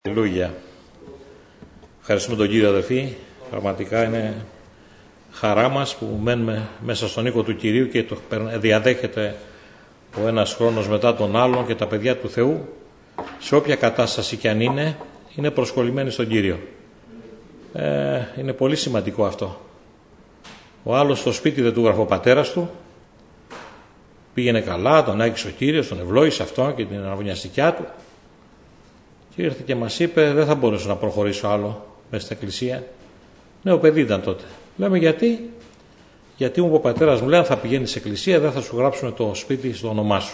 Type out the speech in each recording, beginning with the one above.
Αλληλούια. Ευχαριστούμε τον Κύριο, αδελφοί. Πραγματικά είναι χαρά μας που μένουμε μέσα στον οίκο του Κυρίου και το διαδέχεται ο ένας χρόνος μετά τον άλλον και τα παιδιά του Θεού, σε όποια κατάσταση κι αν είναι προσκολλημένοι στον Κύριο. Είναι πολύ σημαντικό αυτό. Ο άλλος στο σπίτι δεν του γράφει ο πατέρας του, πήγαινε καλά, τον άγγιξε ο Κύριος, τον ευλόγησε αυτό και την αναβωνιαστικιά του. Και ήρθε και μας είπε, δεν θα μπορούσα να προχωρήσω άλλο μέσα στην εκκλησία. Ναι, ο παιδί ήταν τότε. Λέμε γιατί μου είπε ο πατέρας μου, λέει, αν θα πηγαίνει στην εκκλησία δεν θα σου γράψουν το σπίτι στο όνομά σου.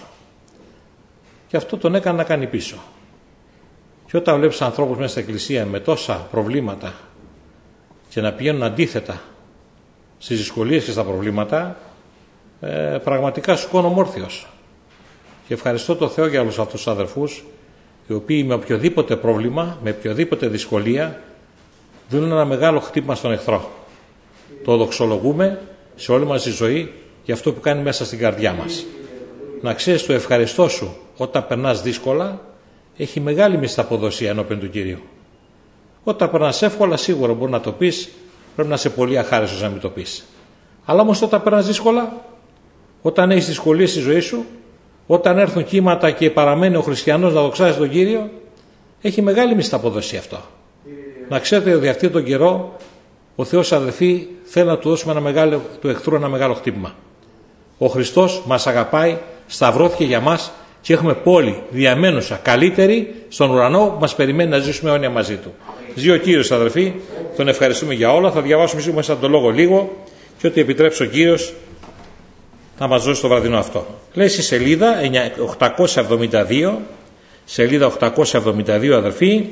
Και αυτό τον έκανε να κάνει πίσω. Και όταν βλέπεις ανθρώπους μέσα στην εκκλησία με τόσα προβλήματα και να πηγαίνουν αντίθετα στις δυσκολίες και στα προβλήματα, πραγματικά σου κόνω όρθιος. Και ευχαριστώ τον Θεό για όλους αυτούς τους αδερφούς, οι οποίοι με οποιοδήποτε πρόβλημα, με οποιοδήποτε δυσκολία, δίνουν ένα μεγάλο χτύπημα στον εχθρό. Το δοξολογούμε σε όλη μας τη ζωή για αυτό που κάνει μέσα στην καρδιά μας. Να ξέρεις, το ευχαριστώ σου όταν περνάς δύσκολα έχει μεγάλη μισθαποδοσία ενώπιον του Κυρίου. Όταν περνάς εύκολα, σίγουρα μπορεί να το πεις, πρέπει να είσαι πολύ αχάριστος να μην το πεις. Αλλά όμως όταν περνάς δύσκολα, όταν έχεις δυσκολίες στη ζωή σου, όταν έρθουν κύματα και παραμένει ο χριστιανός να δοξάζει τον Κύριο, έχει μεγάλη μισθαποδοσία αυτό. Να ξέρετε ότι αυτή τον καιρό ο Θεός, αδελφοί, θέλει να του δώσουμε του εχθρού ένα μεγάλο χτύπημα. Ο Χριστός μας αγαπάει, σταυρώθηκε για μας και έχουμε πόλη διαμένουσα καλύτερη στον ουρανό που μας περιμένει να ζήσουμε αιώνια μαζί του. Ζει ο Κύριος, αδελφοί, τον ευχαριστούμε για όλα. Θα διαβάσουμε μέσα τον λόγο λίγο και ό,τι επιτρέψει ο Κύριος να μας δώσει το βραδινό αυτό. Λέει στη σελίδα 872, σελίδα 872, αδελφοί,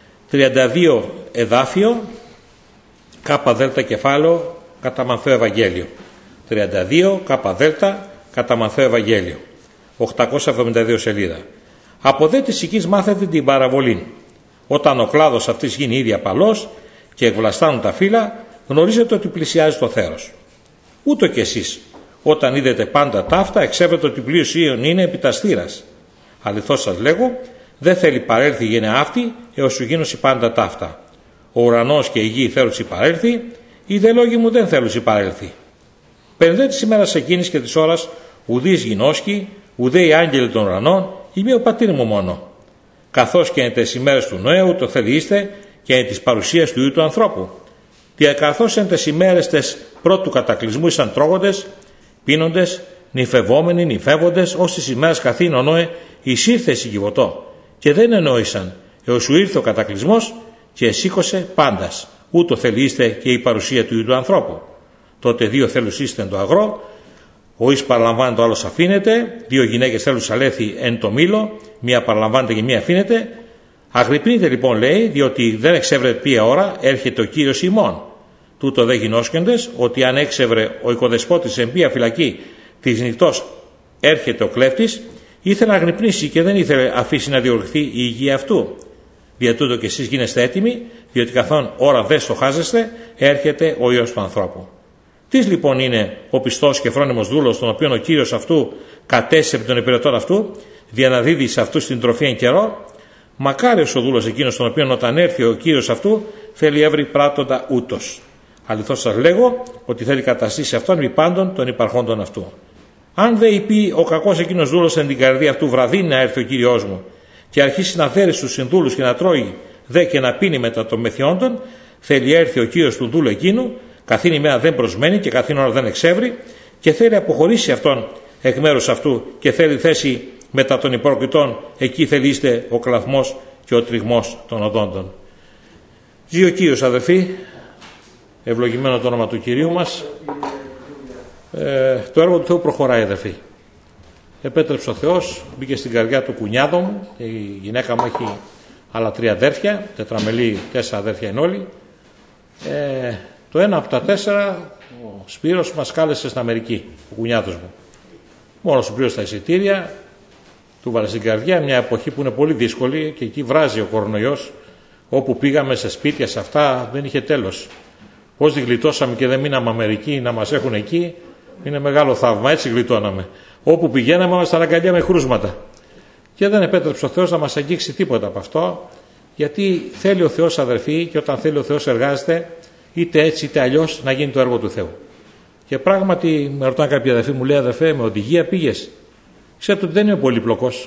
32 εδάφιο, κάπα δέλτα κεφάλαιο, κατά Μαθαίο Ευαγγέλιο. 32 κάπα δέλτα κατά Μαθαίο Ευαγγέλιο. 872 σελίδα. Από δε της οικής μάθετε την παραβολή. Όταν ο κλάδος αυτής γίνει ήδη απαλός και εκβλαστάνουν τα φύλλα, γνωρίζετε ότι πλησιάζει το θέρος. Ούτω κι εσείς, όταν είδετε πάντα ταύτα, εξέβρετε ότι πλούσιον είναι επί τας θύρας. Αληθώς σας λέγω, δεν θέλει παρέλθει η γενεά αυτή, έως σου γίνωση πάντα ταύτα. Ο ουρανός και η γη θέλουσι παρέλθει, οι δε λόγοι μου δεν θέλουσι παρέλθει. Περιδέ της ημέρας εκείνης και της ώρας, ουδείς γινώσκει, ουδέ οι άγγελοι των ουρανών, είμαι ο πατήρ μου μόνο. Καθώς και εν τες ημέρες του Νόεου το θέλει είστε και εν της παρουσίας του Υιού του ανθρώπου. Καθώς εν τες ημέρες τες πρώτου κατακλυσμού ήσαν τρώγοντες, πίνοντες, νυφευόμενοι, νυφεύοντες, ως τις ημέρες καθήν ο Νόε εισήρθε συγκιβωτό. Και δεν εννοήσαν, έως σου ήρθε ο κατακλυσμός και εσήκωσε πάντας. Ούτω θέλει είστε και η παρουσία του Υιού του ανθρώπου. Τότε δύο θέλους είστε εν το αγρό, ο εις παραλαμβάνει το άλλος αφήνεται, δύο γυναίκες θέλους αλέθη εν το μήλο, μία παραλαμβάνεται και μία αφήνεται. Αγρυπνείτε λοιπόν, λέει, διότι δεν εξεύρετε ποια ώρα έρχεται ο Κύριος ημών. Τούτο δε γινώσκοντες, ότι αν έξευρε ο οικοδεσπότης εν ποια φυλακή της νυχτός έρχεται ο κλέφτης, ήθελε να αγρυπνήσει και δεν ήθελε αφήσει να διορυχθεί η υγεία αυτού. Δια τούτο και εσείς γίνεστε έτοιμοι, διότι καθόν ώρα δεν στοχάζεστε, έρχεται ο Υιός του ανθρώπου. Τις λοιπόν είναι ο πιστός και φρόνιμος δούλος, τον οποίο ο Κύριος αυτού κατέστησε επί των υπηρετών αυτού, διαναδίδει σε αυτούς την τροφή εν καιρό. Μακάριος ο δούλος εκείνος, τον οποίο όταν έρθει ο Κύριος αυτού, θέλει έβρι πράττοντα ούτως. Αληθώς σας λέγω ότι θέλει καταστήσει αυτόν μη πάντων των υπαρχόντων αυτού. Αν δε είπε ο κακός εκείνος δούλος εν την καρδία αυτού, βραδύ να έρθει ο Κύριος μου, και αρχίσει να φέρει στους συνδούλους και να τρώει δε και να πίνει μετά των μεθιόντων, θέλει έρθει ο Κύριος του δούλου εκείνου, καθήν ημέρα δεν προσμένει και καθήν ώρα δεν εξεύρει, και θέλει αποχωρήσει αυτόν εκ μέρους αυτού και θέλει θέση μετά των υπόκριτων, εκεί θέλει είστε ο κλαθμός και ο τριγμός των οδόντων. Ζει ο Κύριος, αδελφοί, ευλογημένο το όνομα του Κυρίου μας. Το έργο του Θεού προχωράει, αδελφοί. Επέτρεψε ο Θεός, μπήκε στην καρδιά του κουνιάδο μου, και η γυναίκα μου έχει άλλα 3 αδέρφια, τετραμελή 4 αδέρφια είναι όλοι. Το ένα από τα 4, ο Σπύρος μας κάλεσε στην Αμερική, ο κουνιάδος μου. Μόνος του πλήρωσε τα εισιτήρια, του βάλε στην καρδιά, μια εποχή που είναι πολύ δύσκολη και εκεί βράζει ο κορονοϊός. Όπου πήγαμε σε σπίτια, σε αυτά δεν είχε τέλος. Πώς τη γλιτώσαμε και δεν μείναμε Αμερική να μας έχουν εκεί, είναι μεγάλο θαύμα, έτσι γλιτώναμε. Όπου πηγαίναμε μας τα αγκαλιά με χρούσματα. Και δεν επέτρεψε ο Θεός να μας αγγίξει τίποτα από αυτό. Γιατί θέλει ο Θεός, αδερφοί, και όταν θέλει ο Θεός εργάζεται, είτε έτσι είτε αλλιώς, να γίνει το έργο του Θεού. Και πράγματι, με ρωτάνε κάποιοι αδερφοί, μου λέει, αδερφέ, με οδηγία πήγες? Ξέρετε ότι δεν είμαι πολύπλοκος.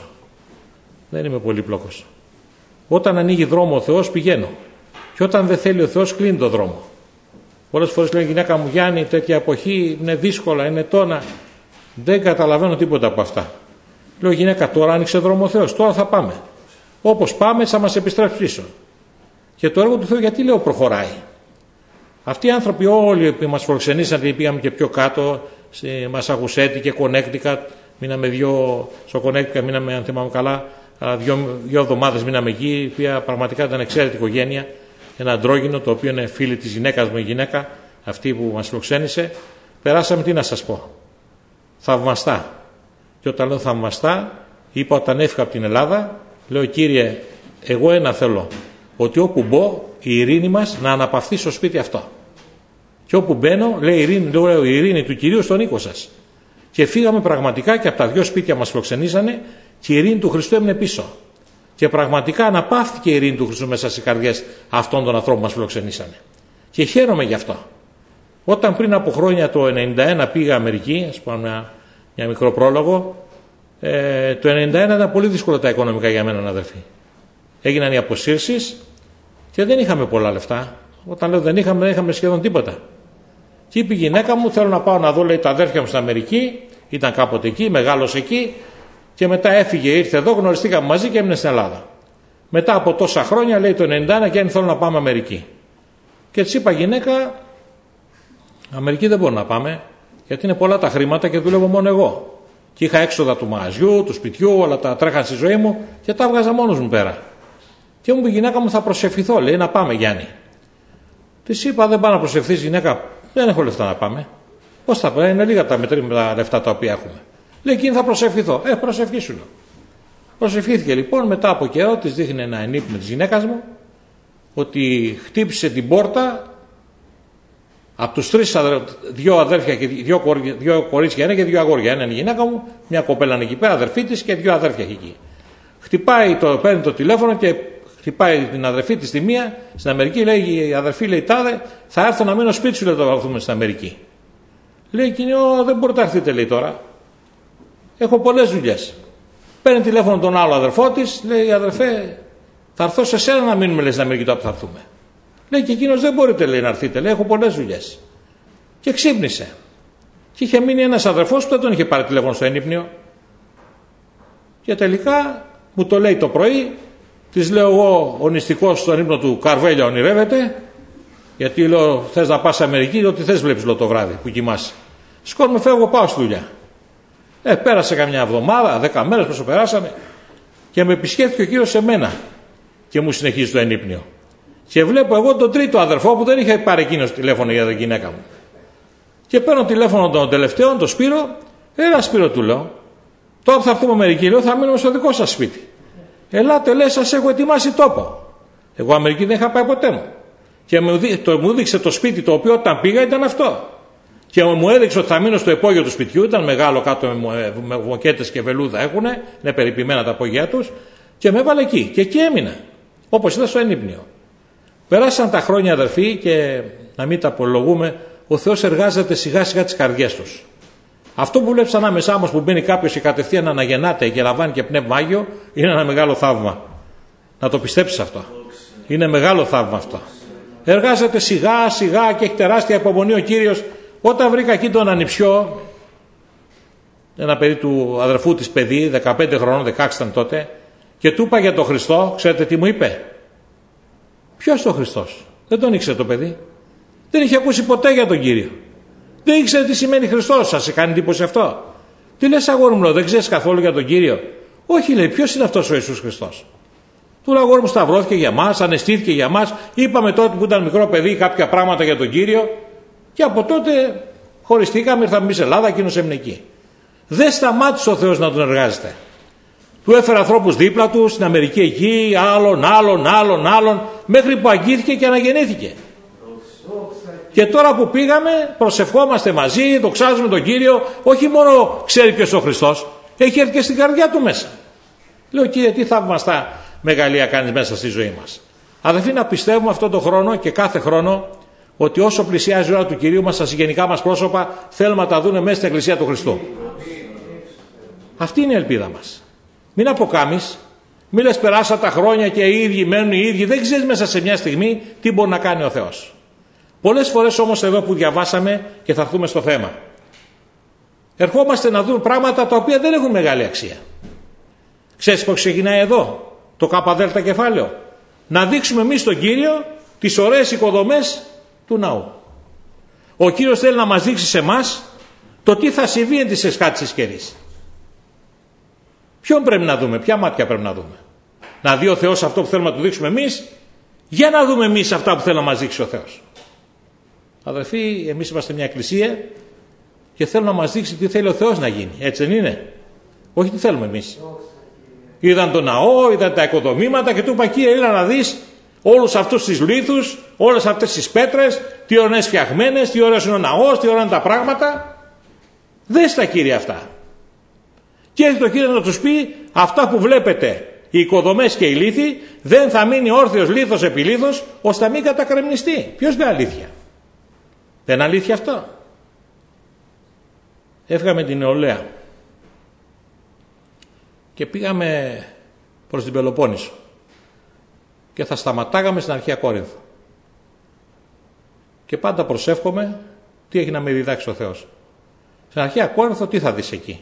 Δεν είμαι πολύπλοκος. Όταν ανοίγει δρόμο ο Θεός, πηγαίνω. Και όταν δεν θέλει ο Θεός, κλείνει το δρόμο. Πολλές φορές λέει η γυναίκα μου, Γιάννη, τέτοια εποχή είναι δύσκολα, είναι τόνα. Δεν καταλαβαίνω τίποτα από αυτά. Λέω, γυναίκα, τώρα άνοιξε δρόμο ο Θεός, τώρα θα πάμε. Όπως πάμε, θα μας επιστρέψει πίσω. Και το έργο του Θεού, γιατί λέω, προχωράει. Αυτοί οι άνθρωποι όλοι που μας προξενήσαν, και πήγαμε και πιο κάτω, στη Μασαχουσέτη και Connecticut, μείναμε στο Connecticut μείναμε, αν θυμάμαι καλά, δύο εβδομάδες μείναμε εκεί, η οποία πραγματικά ήταν εξαίρετη οικογένεια. Ένα αντρόγυνο, το οποίο είναι φίλη της γυναίκας μου, η γυναίκα, αυτή που μας προξένησε. Περάσαμε, τι να σας πω, θαυμαστά. Και όταν λέω θαυμαστά, είπα όταν έφυγα από την Ελλάδα, λέω, Κύριε, εγώ ένα θέλω, ότι όπου μπω, η ειρήνη μας να αναπαυθεί στο σπίτι αυτό. Και όπου μπαίνω, λέει η ειρήνη του Κυρίου στον οίκο σας. Και φύγαμε πραγματικά και από τα δύο σπίτια μας προξενήσανε και η ειρήνη του Χριστού έμεινε πίσω. Και πραγματικά αναπαύθηκε η ειρήνη του Χριστού μέσα στις καρδιές αυτών των ανθρώπων που μας φιλοξενήσανε. Και χαίρομαι γι' αυτό. Όταν πριν από χρόνια, το 1991, πήγα Αμερική, ας πούμε μια μικρό πρόλογο, το 1991 ήταν πολύ δύσκολο τα οικονομικά για μένα, αδερφοί. Έγιναν οι αποσύρσεις και δεν είχαμε πολλά λεφτά. Όταν λέω δεν είχαμε σχεδόν τίποτα. Και είπε η γυναίκα μου, θέλω να πάω να δω, λέει, τα αδέρφια μου στην Αμερική, ήταν κάποτε εκεί, μεγάλωσε εκεί. Και μετά έφυγε, ήρθε εδώ, γνωριστήκαμε μαζί και έμεινε στην Ελλάδα. Μετά από τόσα χρόνια, λέει, το 1991, και αν θέλω να πάμε Αμερική. Και της είπα, γυναίκα, Αμερική δεν μπορούμε να πάμε, γιατί είναι πολλά τα χρήματα και δουλεύω μόνο εγώ. Και είχα έξοδα του μαγαζιού, του σπιτιού, όλα τα τρέχαν στη ζωή μου και τα έβγαζα μόνος μου πέρα. Και μου είπε η γυναίκα μου, θα προσευχηθώ, λέει, να πάμε, Γιάννη. Της είπα, δεν πάω να προσευχθείς, γυναίκα, δεν έχω λεφτά να πάμε. Πώς θα πάμε, είναι λίγα τα λεφτά τα οποία έχουμε. Λέει, εκείνη θα προσευχηθώ. Προσευχήσου. Προσευχήθηκε λοιπόν, μετά από καιρό της δείχνει ένα ενίπνευμα της γυναίκας μου, ότι χτύπησε την πόρτα από τους τρεις, δύο αδέρφια και δύο κορίτσια είναι και δύο αγόρια. Ένα είναι η γυναίκα μου, μια κοπέλα είναι εκεί πέρα, αδερφή της, και δύο αδέρφια εκεί. Χτυπάει, παίρνει το τηλέφωνο και χτυπάει την αδερφή της τη μία στην Αμερική. Λέει η αδερφή, λέει, τάδε, θα έρθω να μείνω σπίτι σου, λέει, το έρθουμε στην Αμερική. Λέει εκείνη, δεν μπορείτε να έρθετε, λέει, τώρα. Έχω πολλές δουλειές. Παίρνει τηλέφωνο τον άλλο αδερφό της, λέει, αδερφέ, θα έρθω σε σένα να μείνουμε, λέει, στην Αμερική τώρα που θα έρθουμε. Λέει και εκείνος, δεν μπορείτε, λέει, να έρθετε, λέει, έχω πολλές δουλειές. Και ξύπνησε. Και είχε μείνει ένας αδερφός που δεν τον είχε πάρει τηλέφωνο στο ενύπνιο. Και τελικά μου το λέει το πρωί, της λέω εγώ, ο νηστικός στον ύπνο του, Καρβέλια ονειρεύεται, γιατί λέω, θες να πας Αμερική, ότι θες βλέπεις, λέω, το βράδυ που κοιμάσαι. Σηκώνομαι, φεύγω, πάω στη δουλειά. Πέρασε καμιά εβδομάδα, 10 μέρες πόσο περάσανε, και με επισκέφθηκε ο Κύριος σε μένα και μου συνεχίζει το ενύπνιο. Και βλέπω εγώ τον τρίτο αδερφό που δεν είχε πάρει εκείνος τηλέφωνο για την γυναίκα μου. Και παίρνω τηλέφωνο των τελευταίων, τον Σπύρο. Έλα, Σπύρο, του λέω, τώρα που θα έρθουμε Αμερική, λέω, θα μείνουμε στο δικό σας σπίτι. Ελάτε, λέει, σας έχω ετοιμάσει τόπο. Εγώ Αμερική δεν είχα πάει ποτέ μου. Και μου δείξε το σπίτι, το οποίο όταν πήγα ήταν αυτό. Και μου έδειξε ότι θα μείνω στο υπόγειο του σπιτιού, ήταν μεγάλο κάτω με μοκέτες και βελούδα έχουνε, είναι περιποιημένα τα απόγειά τους, και με έβαλε εκεί. Και εκεί έμεινα, όπως ήταν στο ενύπνιο. Περάσαν τα χρόνια, αδερφοί, και να μην τα απολογούμε, ο Θεός εργάζεται σιγά σιγά τις καρδιές τους. Αυτό που βλέπεις ανάμεσά μας, που μπαίνει κάποιος και κατευθείαν αναγεννάται και λαμβάνει και πνεύμα Άγιο, είναι ένα μεγάλο θαύμα. Να το πιστέψεις αυτό. Είναι μεγάλο θαύμα αυτό. Εργάζεται σιγά σιγά και έχει τεράστια υπομονή ο Κύριος. Όταν βρήκα εκεί τον ανιψιό, ένα παιδί του αδερφού της παιδί, 15 χρονών, 16 ήταν τότε, και του είπα για τον Χριστό, ξέρετε τι μου είπε? Ποιος ο Χριστός? Δεν τον ήξερε το παιδί. Δεν είχε ακούσει ποτέ για τον Κύριο. Δεν ήξερε τι σημαίνει Χριστός. Σας κάνει εντύπωση αυτό? Τι λες, αγόρι μου, δεν ξέρεις καθόλου για τον Κύριο? Όχι, λέει, ποιος είναι αυτός ο Ιησούς Χριστός? Του λέω, αγόρι μου, σταυρώθηκε για μας, αναισθήθηκε για μας. Είπαμε τότε που ήταν μικρό παιδί κάποια πράγματα για τον Κύριο. Και από τότε χωριστήκαμε, ήρθαμε εμείς Ελλάδα, εκείνος έμεινε εκεί. Δεν σταμάτησε ο Θεός να τον εργάζεται. Του έφερε ανθρώπους δίπλα του, στην Αμερική εκεί, άλλον, μέχρι που αγγίθηκε και αναγεννήθηκε. Και τώρα που πήγαμε, προσευχόμαστε μαζί, δοξάζουμε τον Κύριο. Όχι μόνο ξέρει ποιος ο Χριστός, έχει έρθει και στην καρδιά του μέσα. Λέω, Κύριε, τι θαυμαστά μεγαλεία κάνεις μέσα στη ζωή μας. Αδελφοί, να πιστεύουμε αυτόν τον χρόνο και κάθε χρόνο ότι όσο πλησιάζει η ώρα του Κυρίου μας, τα συγγενικά μας πρόσωπα θέλουμε να τα δούμε μέσα στην Εκκλησία του Χριστού. Αυτή είναι η ελπίδα μας. Μην αποκάμεις, μην λες περάσαν τα χρόνια και οι ίδιοι μένουν οι ίδιοι. Δεν ξέρεις μέσα σε μια στιγμή τι μπορεί να κάνει ο Θεός. Πολλές φορές όμως εδώ που διαβάσαμε, και θα έρθουμε στο θέμα, ερχόμαστε να δούμε πράγματα τα οποία δεν έχουν μεγάλη αξία. Ξέρεις πώς ξεκινάει εδώ το ΚΔ κεφάλαιο? Να δείξουμε εμείς στον Κύριο τις ωραίες οικοδομές του ναού. Ο Κύριος θέλει να μας δείξει σε εμάς το τι θα συμβεί εν της εσχάτησης καιρής. Ποιον πρέπει να δούμε, ποια μάτια πρέπει να δούμε? Να δει ο Θεός αυτό που θέλουμε να του δείξουμε εμείς, για να δούμε εμείς αυτά που θέλει να μας δείξει ο Θεός? Αδελφοί, εμείς είμαστε μια εκκλησία και θέλω να μας δείξει τι θέλει ο Θεός να γίνει. Έτσι δεν είναι? Όχι τι θέλουμε εμείς. Είδαν τον ναό, είδαν τα οικοδομήματα και του είπα, Κύριε, έλα να δεις όλους αυτούς τις λίθους, όλες αυτές τις πέτρες, τι ωραίες φτιαγμένες, τι ωραίος είναι ο ναός, τι ωραία είναι τα πράγματα. Δες τα, Κύριε, αυτά. Και έρχεται ο Κύριος να τους πει, αυτά που βλέπετε, οι οικοδομές και οι λίθοι, δεν θα μείνει όρθιος λίθος επί λίθος, ώστε να μην κατακρεμνιστεί. Ποιος είναι αλήθεια? Δεν είναι αλήθεια αυτό? Έφυγαμε την νεολαία και πήγαμε προς την Πελοπόννησο και θα σταματάγαμε στην αρχαία Κόρινθο. Και πάντα προσεύχομαι τι έχει να με διδάξει ο Θεός. Στην αρχαία Κόρινθο τι θα δεις εκεί?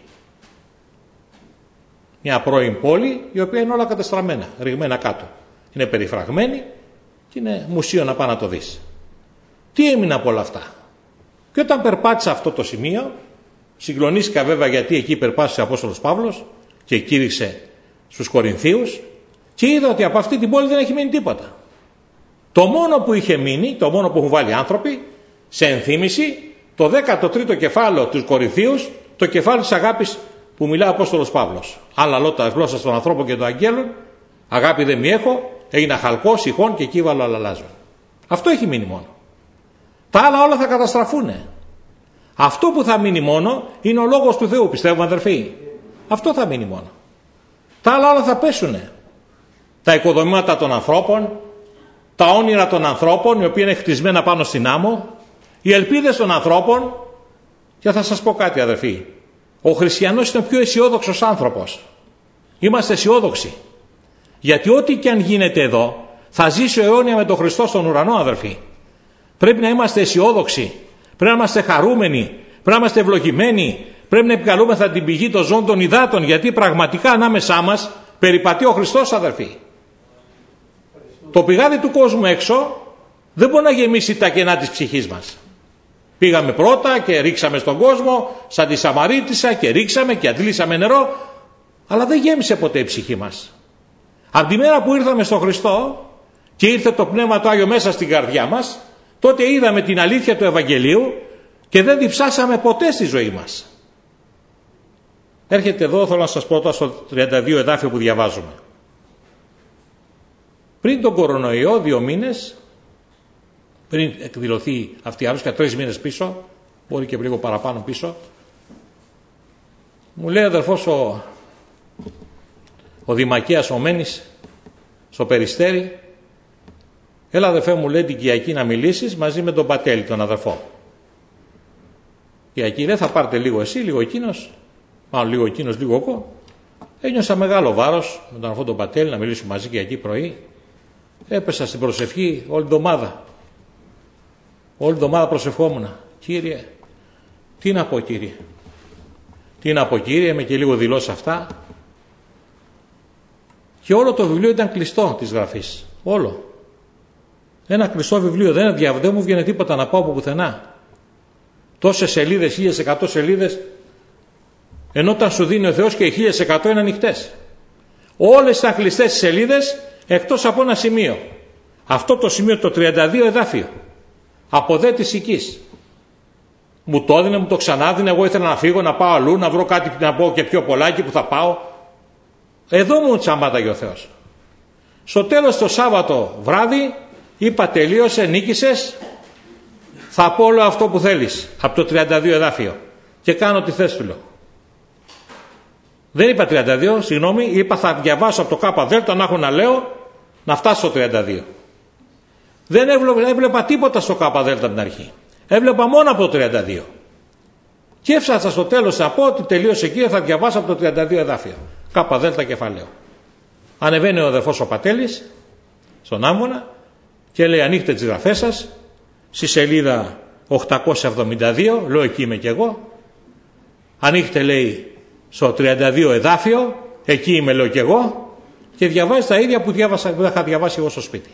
Μια πρώην πόλη η οποία είναι όλα κατεστραμμένα, ρηγμένα κάτω. Είναι περιφραγμένη και είναι μουσείο να πάει να το δεις. Τι έμεινε από όλα αυτά? Και όταν περπάτησα αυτό το σημείο, συγκλονίστηκα βέβαια γιατί εκεί περπάτησε ο Απόστολος Παύλος και κήρυξε στους Κορινθίους, και είδα ότι από αυτή την πόλη δεν έχει μείνει τίποτα. Το μόνο που είχε μείνει, το μόνο που έχουν βάλει άνθρωποι σε ενθύμηση, το 13ο κεφάλαιο του Κορινθίους, το κεφάλαιο της αγάπης που μιλά ο Απόστολος Παύλος. Άλλα λόγια γλώσσα των ανθρώπων και των αγγέλων, αγάπη δεν μη έχω, έγινα χαλκός, ηχών και κύβαλο αλλάζω. Αυτό έχει μείνει μόνο. Τα άλλα όλα θα καταστραφούν. Αυτό που θα μείνει μόνο είναι ο λόγος του Θεού, πιστεύουμε αδερφοί. Αυτό θα μείνει μόνο. Τα άλλα όλα θα πέσουν. Τα οικοδομήματα των ανθρώπων, τα όνειρα των ανθρώπων, οι οποίοι είναι χτισμένα πάνω στην άμμο, οι ελπίδες των ανθρώπων. Και θα σας πω κάτι, αδερφοί. Ο χριστιανός είναι ο πιο αισιόδοξος άνθρωπος. Είμαστε αισιόδοξοι. Γιατί ό,τι και αν γίνεται εδώ, θα ζήσει ο αιώνια με τον Χριστό στον ουρανό, αδερφοί. Πρέπει να είμαστε αισιόδοξοι. Πρέπει να είμαστε χαρούμενοι. Πρέπει να είμαστε ευλογημένοι. Πρέπει να επικαλούμεθα την πηγή των ζώων των υδάτων. Γιατί πραγματικά ανάμεσά μας περιπατεί ο Χριστός, αδερφοί. Το πηγάδι του κόσμου έξω δεν μπορεί να γεμίσει τα κενά της ψυχής μας. Πήγαμε πρώτα και ρίξαμε στον κόσμο, σαν τη Σαμαρίτισσα, και ρίξαμε και αντλήσαμε νερό, αλλά δεν γέμισε ποτέ η ψυχή μας. Από τη μέρα που ήρθαμε στον Χριστό και ήρθε το Πνεύμα το Άγιο μέσα στην καρδιά μας, τότε είδαμε την αλήθεια του Ευαγγελίου και δεν διψάσαμε ποτέ στη ζωή μας. Έρχεται εδώ, θέλω να σας πω τώρα στο 32 εδάφιο που διαβάζουμε. Πριν τον κορονοϊό, 2 μήνες, πριν εκδηλωθεί αυτή η άρρωσια, 3 μήνες πίσω, μπορεί και λίγο παραπάνω πίσω, μου λέει αδερφός ο Δημακέας ο Μένης στο Περιστέρι, έλα αδερφέ μου, λέει, την Κυριακή να μιλήσεις μαζί με τον Πατέλη, τον αδερφό. Κυριακή, λέει, θα πάρετε λίγο εσύ, λίγο εκείνος, μάλλον λίγο εκείνος, λίγο εγώ. Ένιωσα μεγάλο βάρος με τον αδερφό τον Πατέλη να μιλήσουμε μαζί Κυριακή πρωί. Έπεσα στην προσευχή όλη την εβδομάδα. Όλη την εβδομάδα προσευχόμουν. Κύριε, τι να πω, Κύριε? Τι να πω, Κύριε? Είμαι και λίγο δηλώσει αυτά. Και όλο το βιβλίο ήταν κλειστό της γραφής. Όλο. Ένα κλειστό βιβλίο. Δεν μου βγαίνει τίποτα να πάω από πουθενά. Τόσες σελίδες, 1100 σελίδες, ενώ όταν σου δίνει ο Θεός και οι 1100 είναι ανοιχτές. Όλες ήταν κλειστές σελίδες εκτός από ένα σημείο. Αυτό το σημείο, το 32 εδάφιο. Από δε της οικής. Μου το έδινε, μου το ξανάδινε. Εγώ ήθελα να φύγω, να πάω αλλού, να βρω κάτι να πω και πιο πολλά εκεί που θα πάω. Εδώ μου τσαμπάταγε ο Θεός. Στο τέλος το Σάββατο βράδυ είπα, τελείωσε, νίκησες, θα πω όλο αυτό που θέλεις από το 32 εδάφιο και κάνω τι θες, του λέω. Δεν είπα 32, συγγνώμη, είπα θα διαβάσω από το ΚΔ να έχω να λέω να φτάσω στο 32. Δεν έβλεπα τίποτα στο ΚΔ από την αρχή. Έβλεπα μόνο από το 32. Και έφτασα στο τέλος να πω ότι τελείωσε εκεί, θα διαβάσω από το 32 εδάφιο. ΚΔ κεφαλαίο. Ανεβαίνει ο αδερφός ο Πατέλης στον άμβονα και λέει ανοίχτε τις γραφές σας στη σελίδα 872, λέω εκεί είμαι κι εγώ. Ανοίχτε λέει στο 32 εδάφιο, εκεί είμαι λέω κι εγώ, και διαβάζει τα ίδια που δεν είχα διαβάσει εγώ στο σπίτι.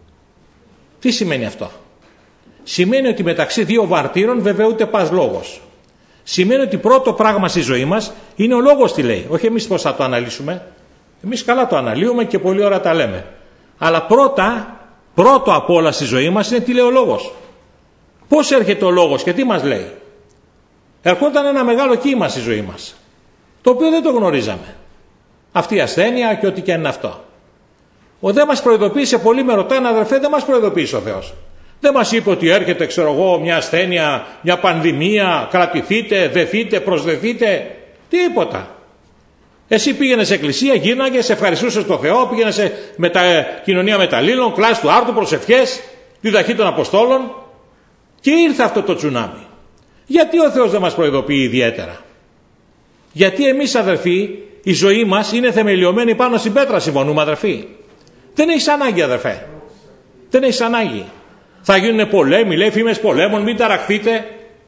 Τι σημαίνει αυτό? Σημαίνει ότι μεταξύ δύο βαρτύρων βεβαιούται πας λόγος. Σημαίνει ότι πρώτο πράγμα στη ζωή μας είναι ο λόγος τι λέει. Όχι εμείς πώς θα το αναλύσουμε. Εμείς καλά το αναλύουμε και πολύ ώρα τα λέμε. Αλλά πρώτο απ' όλα στη ζωή μας είναι τι λέει ο λόγος. Πώς έρχεται ο λόγος και τι μας λέει? Ερχόταν ένα μεγάλο κύμα στη ζωή μας, το οποίο δεν το γνωρίζαμε. Αυτή η ασθένεια και ό,τι και αν είναι αυτό. Δεν μας προειδοποίησε, πολλοί με ρωτάνε αδερφέ, δεν μας προειδοποίησε ο Θεός. Δεν μας είπε ότι έρχεται ξέρω εγώ μια ασθένεια, μια πανδημία, κρατηθείτε, δεθείτε, προσδεθείτε, τίποτα. Εσύ πήγαινες σε εκκλησία, γύρναγες, ευχαριστούσες τον Θεό, πήγαινες σε κοινωνία μεταλλήλων, κλάσεις του άρτου, προσευχές, διδαχή των Αποστόλων και ήρθε αυτό το τσουνάμι. Γιατί ο Θεός δεν μας προειδοποιεί ιδιαίτερα? Γιατί εμείς αδερφοί, η ζωή μας είναι θεμελιωμένη πάνω στην πέτρα, συμφωνούμε αδερφοί? Δεν έχεις ανάγκη αδερφέ. Δεν έχεις ανάγκη. Θα γίνουν πολέμοι, λέει φήμες πολέμων, μην ταραχθείτε.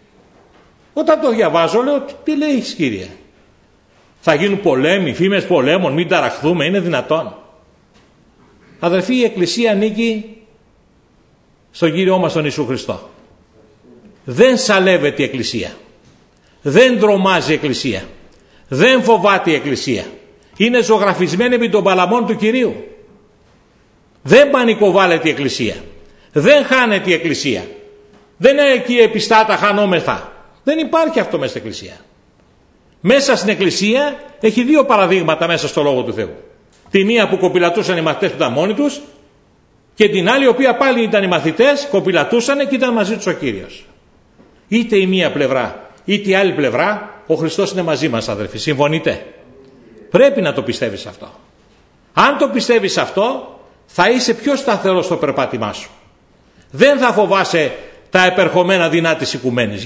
Όταν το διαβάζω λέω τι λέει Κύριε? Θα γίνουν πολέμοι, φήμες πολέμων, μην ταραχθούμε, είναι δυνατόν? Αδερφοί, η Εκκλησία ανήκει στον Κύριό μας τον Ιησού Χριστό. Δεν σαλεύεται η Εκκλησία. Δεν τρομάζει η Εκκλησία. Δεν φοβάται η Εκκλησία. Είναι ζωγραφισμένη επί των παλαμών του Κυρίου. Δεν πανικοβάλλεται η Εκκλησία. Δεν χάνεται η Εκκλησία. Δεν είναι εκεί επιστάτα χανόμεθα. Δεν υπάρχει αυτό μέσα στην Εκκλησία. Μέσα στην Εκκλησία έχει δύο παραδείγματα μέσα στο Λόγο του Θεού. Τη μία που κοπηλατούσαν οι μαθητές που ήταν μόνοι τους και την άλλη η οποία πάλι ήταν οι μαθητές, κοπηλατούσαν και ήταν μαζί τους ο Κύριος. Είτε η μία πλευρά είτε η άλλη πλευρά, ο Χριστός είναι μαζί μας αδερφοί. Συμφωνείτε? Πρέπει να το πιστεύεις αυτό. Αν το πιστεύεις αυτό, θα είσαι πιο σταθερός στο περπάτημά σου. Δεν θα φοβάσαι τα επερχομένα δεινά της οικουμένης.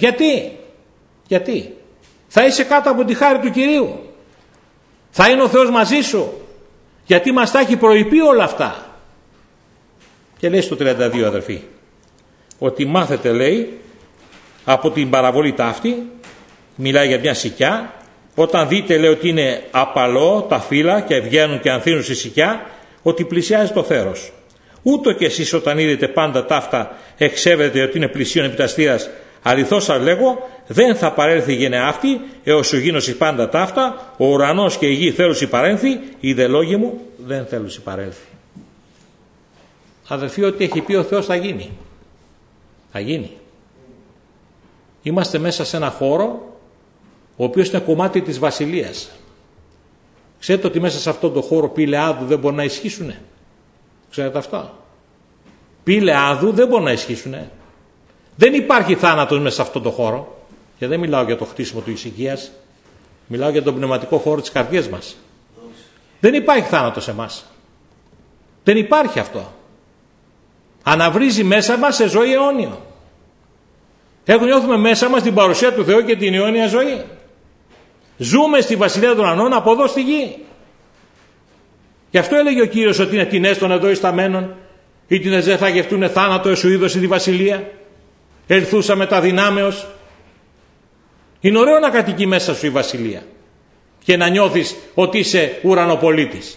Γιατί? Θα είσαι κάτω από τη χάρη του Κυρίου. Θα είναι ο Θεός μαζί σου. Γιατί μας τα έχει προειπεί όλα αυτά. Και λέει στο 32 αδερφοί, ότι μάθετε λέει από την παραβολή ταύτη, μιλάει για μια σικιά, όταν δείτε λέει ότι είναι απαλό τα φύλλα και βγαίνουν και ανθίνουν στη σικιά, ότι πλησιάζει το θέρος. Ούτω και εσείς όταν είδετε πάντα ταύτα εξέβετε ότι είναι πλησίον επιταστήρας, αληθώς σας λέγω, δεν θα παρέλθει η γενεά αυτή έως ο γίνωση πάντα ταύτα, ο ουρανός και η γη θέλουσι παρέλθει, οι δε λόγοι μου δεν θέλουσι παρέλθει. Αδερφοί, ό,τι έχει πει ο Θεός θα γίνει. Θα γίνει. Είμαστε μέσα σε ένα χώρο ο οποίος είναι κομμάτι της βασιλείας. Ξέρετε ότι μέσα σε αυτόν τον χώρο πύλε άδου δεν μπορεί να ισχύσουνε? Ξέρετε αυτό? Πύλε άδου δεν μπορεί να ισχύσουνε. Δεν υπάρχει θάνατος μέσα σε αυτόν τον χώρο. Και δεν μιλάω για το χτίσιμο του ησυχίας. Μιλάω για τον πνευματικό χώρο της καρδιάς μας. Δεν υπάρχει θάνατος σε εμάς. Δεν υπάρχει αυτό. Αναβρίζει μέσα μας σε ζωή αιώνιο. Νιώθουμε μέσα μας την παρουσία του Θεού και την αιώνια ζωή. Ζούμε στη βασιλεία των ουρανών από εδώ στη γη. Γι' αυτό έλεγε ο Κύριος ότι είναι τινές των εδώ ισταμένων, οι τινές δεν θα γευτούνε θάνατο εσου είδωση τη βασιλεία. Ελθούσαμε τα δυνάμεως. Είναι ωραίο να κατοικεί μέσα σου η βασιλεία και να νιώθεις ότι είσαι ουρανοπολίτης.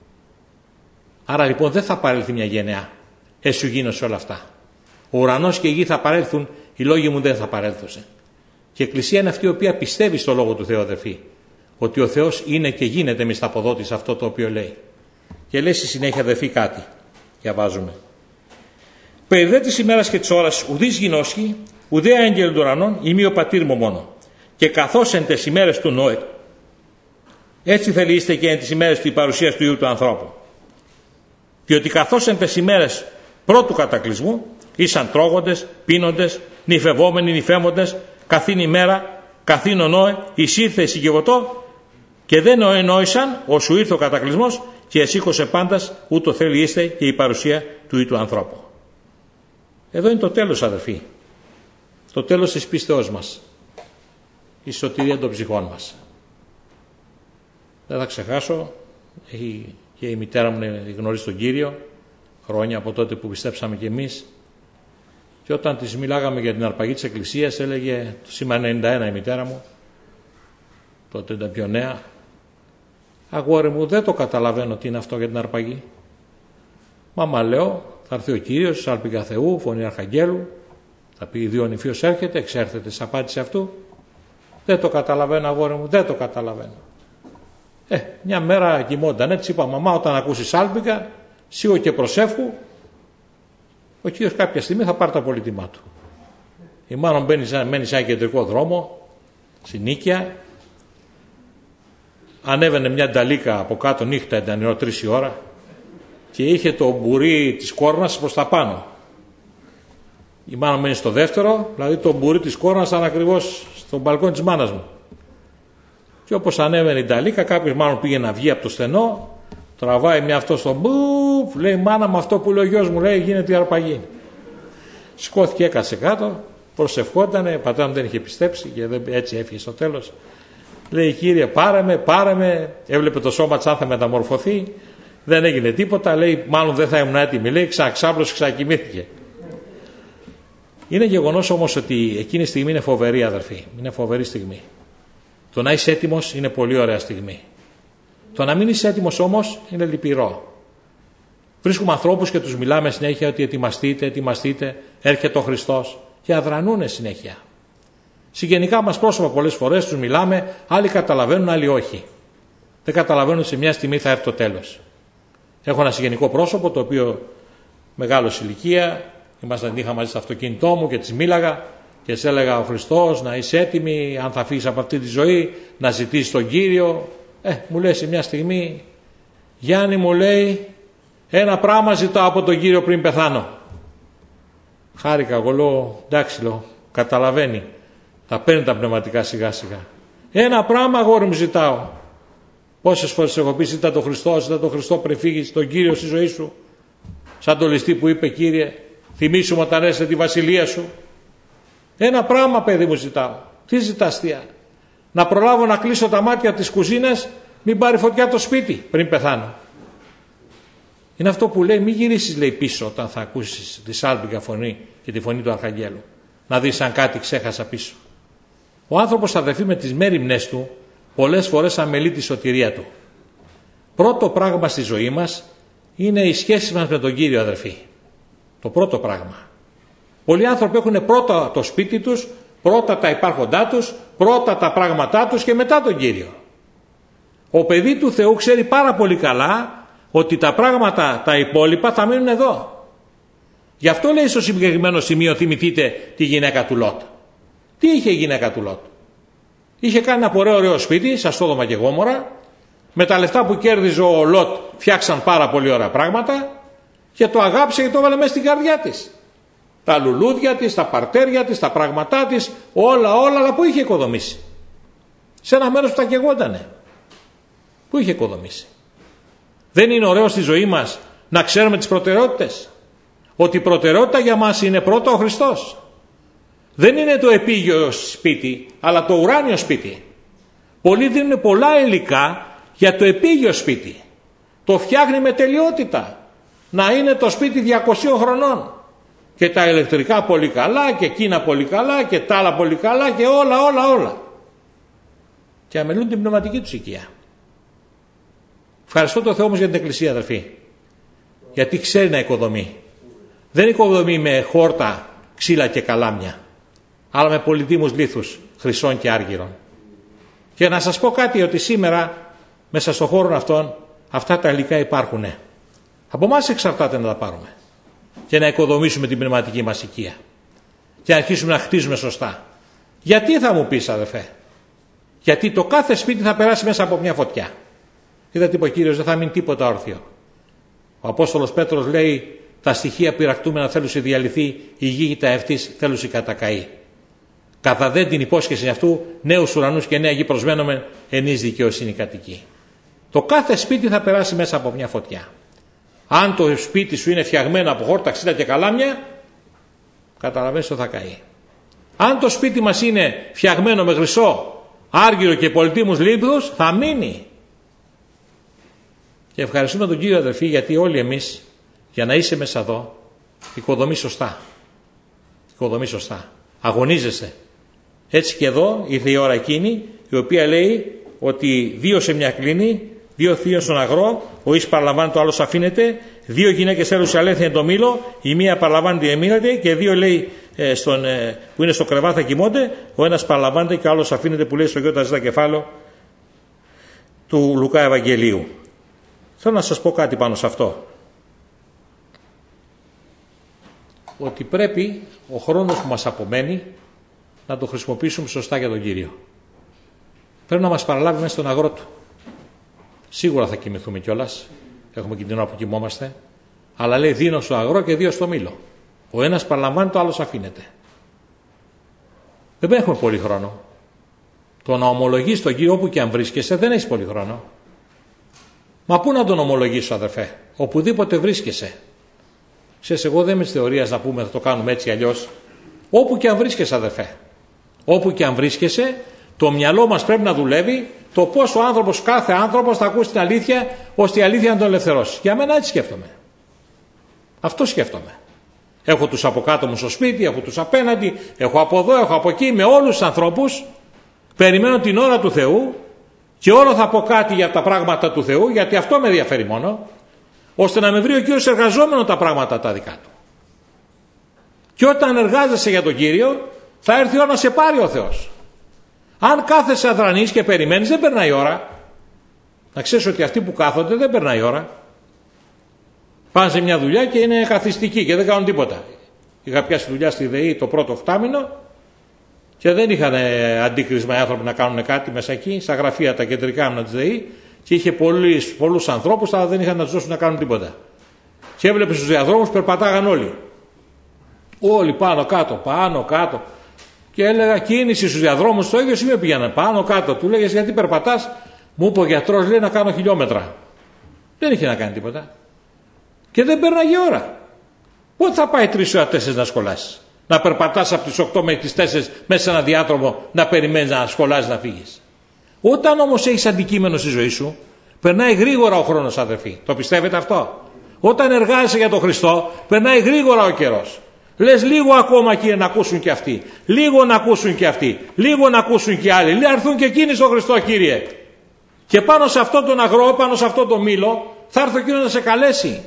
Άρα λοιπόν δεν θα παρέλθει μια γενεά εσου γίνωσε όλα αυτά. Ο ουρανός και η γη θα παρέλθουν, οι λόγοι μου δεν θα παρέλθουν. Και η Εκκλησία είναι αυτή η οποία πιστεύει στο Λόγο του Θεού αδερφοί, ότι ο Θεός είναι και γίνεται μισθαποδότης αυτό το οποίο λέει. Και λέει στη συνέχεια αδερφοί κάτι. Διαβάζουμε. Περί δε της ημέρας και της ώρας ουδείς γινώσχη, ουδέα έγγελ των ουρανών, ημί ο πατήρ μου μόνο. Και καθώς εν τες ημέρες του Νόε, έτσι θελείστε και εν τις ημέρες της παρουσίας του Υιού του ανθρώπου. Διότι καθώς εν τες ημέρες πρώτου κατακλυσμού, ήσαν τρώγοντες, πίνοντες, νυφευόμενοι, νυφέμοντες, καθήν ημέρα, καθήν ο Νόε, εισήρθε εισηγευωτό Και δεν ενόησαν όσου ήρθε ο κατακλυσμός και εσήκωσε πάντας ούτω θέλει είστε και η παρουσία του ή του ανθρώπου. Εδώ είναι το τέλος, αδερφοί. Το τέλος της πίστεώς μας. Η σωτηρία των ψυχών μας. Δεν θα ξεχάσω, και η μητέρα μου γνωρίζει τον Κύριο χρόνια από τότε που πιστέψαμε κι εμείς, και όταν της μιλάγαμε για την αρπαγή της Εκκλησίας έλεγε, σήμερα 91 η μητέρα μου, τότε ήταν πιο νέα, αγόρι μου, δεν το καταλαβαίνω τι είναι αυτό για την αρπαγή. Μάμα, λέω, θα έρθει ο Κύριος, σάλπιγγα Θεού, φωνή Αρχαγγέλου, θα πει Διονυφίος έρχεται, εξέρχεται, της απάντησε αυτού. Δεν το καταλαβαίνω, αγόρι μου, δεν το καταλαβαίνω. Μια μέρα κοιμόταν έτσι, είπα, μαμά, όταν ακούσει σάλπιγγα, σίγω και προσεύχου, ο Κύριος κάποια στιγμή θα πάρει τα πολύτιμά του. Η μάνα μένει σε ένα κεντρικό δρόμο, συνίκια, ανέβαινε μια νταλίκα από κάτω, νύχτα ήταν 3 η ώρα, και είχε το μπουρί της κόρνας προς τα πάνω. Η μάνα μένει στο δεύτερο, δηλαδή το μπουρί της κόρνας ήταν ακριβώς στο μπαλκόνι της μάνας μου. Και όπως ανέβαινε η νταλίκα, κάποιος μάλλον πήγε να βγει από το στενό, τραβάει μια αυτό στο μπουφ, λέει, μάνα, με αυτό που λέει ο γιος μου, λέει, γίνεται η αρπαγή. Σηκώθηκε, έκασε κάτω, προσευχότανε, πατέρα μου δεν είχε πιστέψει και έτσι έφυγε στο τέλος. Λέει, Κύριε, πάρε με, έβλεπε το σώμα της αν θα μεταμορφωθεί, δεν έγινε τίποτα, λέει, μάλλον δεν θα ήμουν έτοιμη, λέει, ξαπλώσε, ξακοιμήθηκε. Είναι γεγονός όμως ότι εκείνη η στιγμή είναι φοβερή, αδερφοί, είναι φοβερή στιγμή. Το να είσαι έτοιμος είναι πολύ ωραία στιγμή. Το να μην είσαι έτοιμος όμως είναι λυπηρό. Βρίσκουμε ανθρώπους και τους μιλάμε συνέχεια ότι ετοιμαστείτε, έρχεται ο Χριστός, και αδρανούνε συνέχεια. Συγγενικά μας πρόσωπα πολλές φορές τους μιλάμε, άλλοι καταλαβαίνουν, άλλοι όχι. Δεν καταλαβαίνουν ότι σε μια στιγμή θα έρθει το τέλος. Έχω ένα συγγενικό πρόσωπο, το οποίο μεγάλος ηλικία, είχα μαζί στο αυτοκίνητό μου και της μίλαγα και της έλεγα, ο Χριστός, να είσαι έτοιμη, αν θα φύγεις από αυτή τη ζωή, να ζητήσεις τον Κύριο. Μου λέει σε μια στιγμή, Γιάννη, μου λέει, ένα πράγμα ζητάω από τον Κύριο πριν πεθάνω. Χάρηκα, εγώ λέω, εντάξει, λέω, καταλαβαίνει, θα παίρνει τα πνευματικά σιγά σιγά. Ένα πράγμα, αγόρι μου, ζητάω. Πόσες φορές έχω πει, ζητά τον Χριστό πριν φύγεις, τον Κύριο στη ζωή σου. Σαν το ληστή που είπε, Κύριε, θυμήσου μου όταν έρθει τη βασιλεία σου. Ένα πράγμα, παιδί μου, ζητάω. Τι ζητάς, θεία? Να προλάβω να κλείσω τα μάτια της κουζίνας, μην πάρει φωτιά το σπίτι πριν πεθάνω. Είναι αυτό που λέει, μην γυρίσεις, λέει, πίσω όταν θα ακούσεις τη σάλπιγγα φωνή και τη φωνή του Αρχαγγέλου. Να δεις αν κάτι ξέχασα πίσω. Ο άνθρωπος, αδερφοί, με τις μέριμνες του πολλές φορές αμελεί τη σωτηρία του. Πρώτο πράγμα στη ζωή μας είναι η σχέση μας με τον Κύριο, αδερφοί. Το πρώτο πράγμα. Πολλοί άνθρωποι έχουν πρώτα το σπίτι τους, πρώτα τα υπάρχοντά τους, πρώτα τα πράγματά τους και μετά τον Κύριο. Ο παιδί του Θεού ξέρει πάρα πολύ καλά ότι τα πράγματα τα υπόλοιπα θα μείνουν εδώ. Γι' αυτό λέει στο συγκεκριμένο σημείο, θυμηθείτε τη γυναίκα του Λότ. Τι είχε η γυναίκα του Λότ? Είχε κάνει ένα ωραίο σπίτι, σαν Σόδομα και Γόμορα. Με τα λεφτά που κέρδιζε ο Λότ φτιάξαν πάρα πολύ ωραία πράγματα και το αγάπησε και το έβαλε μέσα στην καρδιά της. Τα λουλούδια της, τα παρτέρια της, τα πράγματά της, όλα, αλλά πού είχε οικοδομήσει? Σε ένα μέρος που τα καιγότανε. Πού είχε οικοδομήσει? Δεν είναι ωραίο στη ζωή μας να ξέρουμε τις προτεραιότητες? Ότι η προτεραιότητα για μας είναι πρώτα ο Χριστός. Δεν είναι το επίγειο σπίτι, αλλά το ουράνιο σπίτι. Πολλοί δίνουν πολλά υλικά για το επίγειο σπίτι. Το φτιάχνει με τελειότητα. Να είναι το σπίτι 200 χρονών. Και τα ηλεκτρικά πολύ καλά και εκείνα πολύ καλά και τα άλλα πολύ καλά και όλα. Και αμελούν την πνευματική τους οικία. Ευχαριστώ τον Θεό όμως για την Εκκλησία, αδερφοί. Γιατί ξέρει να οικοδομεί. Δεν οικοδομεί με χόρτα, ξύλα και καλάμια, αλλά με πολυτίμους λίθους χρυσών και άργυρων. Και να σας πω κάτι, ότι σήμερα μέσα στον χώρο αυτόν αυτά τα υλικά υπάρχουν. Από εμάς εξαρτάται να τα πάρουμε και να οικοδομήσουμε την πνευματική μας οικία και να αρχίσουμε να χτίζουμε σωστά. Γιατί, θα μου πεις, αδερφέ? Γιατί το κάθε σπίτι θα περάσει μέσα από μια φωτιά. Είδατε, είπε ο Κύριος, δεν θα μείνει τίποτα όρθιο. Ο Απόστολος Πέτρος λέει, τα στοιχεία πειρακτούμενα θέλουσι διαλυθεί, η γη τα ευτής θέλουσι κατακαεί. Κατά δε την υπόσχεση αυτού, νέους ουρανούς και νέα γη προσμένουμε, ενείς δικαιοσύνη κατοικεί. Το κάθε σπίτι θα περάσει μέσα από μια φωτιά. Αν το σπίτι σου είναι φτιαγμένο από χόρτα, ξύλα και καλάμια, καταλαβαίνεις ότι θα καεί. Αν το σπίτι μας είναι φτιαγμένο με χρυσό, άργυρο και πολυτίμους λίμπδους, θα μείνει. Και ευχαριστούμε τον Κύριο, αδερφοί, γιατί όλοι εμείς, για να είσαι μέσα εδώ, οικοδομείς σωστά. Οικοδομείς σωστά. Αγωνίζεσαι. Έτσι και εδώ ήρθε η ώρα εκείνη, η οποία λέει ότι 2 σε μια κλίνη, 2 θείων στον αγρό, ο εις παραλαμβάνει, το άλλος αφήνεται, 2 γυναίκες έλουσες αλέθεια το μήλο, η μία παραλαμβάνει εμείνεται, και 2 λέει που είναι στο κρεβάτι θα κοιμώνται, ο ένας παραλαμβάνεται και ο άλλος αφήνεται, που λέει στο Γιώτα ζητά κεφάλαιο του Λουκά Ευαγγελίου. Θέλω να σας πω κάτι πάνω σε αυτό. Ότι πρέπει ο χρόνος που μας απομένει να το χρησιμοποιήσουμε σωστά για τον Κύριο. Πρέπει να μας παραλάβει μέσα στον αγρό του. Σίγουρα θα κοιμηθούμε κιόλας, έχουμε και την ώρα που κοιμόμαστε, αλλά λέει 2 στο αγρό και 2 στο μήλο. Ο ένας παραλαμβάνει, το άλλος αφήνεται. Δεν έχουμε πολύ χρόνο. Το να ομολογείς τον Κύριο όπου και αν βρίσκεσαι δεν έχεις πολύ χρόνο. Μα πού να τον ομολογήσω, αδερφέ? Οπουδήποτε βρίσκεσαι. Ξέρεις, εγώ δεν είμαι της θεωρίας να πούμε θα το κάνουμε έτσι αλλιώς. Όπου και αν βρίσκεσαι, αδερφέ. Όπου και αν βρίσκεσαι, το μυαλό μας πρέπει να δουλεύει το πώς ο άνθρωπος, κάθε άνθρωπος θα ακούσει την αλήθεια, ώστε η αλήθεια να τον ελευθερώσει. Για μένα έτσι σκέφτομαι. Αυτό σκέφτομαι. Έχω τους από κάτω μου στο σπίτι, έχω τους απέναντι, έχω από εδώ, έχω από εκεί, με όλους τους ανθρώπους. Περιμένω την ώρα του Θεού και όλο θα πω κάτι για τα πράγματα του Θεού, γιατί αυτό με ενδιαφέρει μόνο, ώστε να με βρει ο Κύριος εργαζόμενο τα πράγματα τα δικά του. Και όταν εργάζεσαι για τον Κύριο, θα έρθει η ώρα να σε πάρει ο Θεός. Αν κάθεσαι αδρανής και περιμένεις, δεν περνάει η ώρα. Να ξέρεις ότι αυτοί που κάθονται δεν περνάει η ώρα. Πάνε σε μια δουλειά και είναι καθιστικοί και δεν κάνουν τίποτα. Είχα πιάσει δουλειά στη ΔΕΗ το πρώτο 8μηνο και δεν είχαν αντίκρισμα οι άνθρωποι να κάνουν κάτι μέσα εκεί, στα γραφεία τα κεντρικά άμυνα της ΔΕΗ, και είχε πολλούς ανθρώπους, αλλά δεν είχαν να τους δώσουν να κάνουν τίποτα. Και έβλεπε στους διαδρόμους, περπατάγαν όλοι. Όλοι πάνω κάτω. Και έλεγα κίνηση στους διαδρόμους, το ίδιο σημείο πήγαιναν πάνω κάτω. Του λέγες γιατί περπατάς? Μου είπε ο γιατρός, λέει, να κάνω χιλιόμετρα. Δεν είχε να κάνει τίποτα. Και δεν πέρναγε ώρα. Πότε θα πάει 3 ώρα 4 να σχολάσεις? Να περπατάς από τις 8 μέχρι τις 4 μέσα σε ένα διάδρομο, να περιμένεις να σχολάσεις, να φύγεις? Όταν όμως έχεις αντικείμενο στη ζωή σου, περνάει γρήγορα ο χρόνος, αδερφοί. Το πιστεύετε αυτό? Όταν εργάζεσαι για τον Χριστό, περνάει γρήγορα ο καιρός. Λες λίγο ακόμα, Κύριε, να ακούσουν και αυτοί. Λίγο να ακούσουν και αυτοί. Λίγο να ακούσουν και άλλοι. Λέει, έρθουν και εκείνοι στον Χριστό, Κύριε. Και πάνω σε αυτόν τον αγρό, πάνω σε αυτόν τον μήλο, θα έρθει ο Κύριος να σε καλέσει.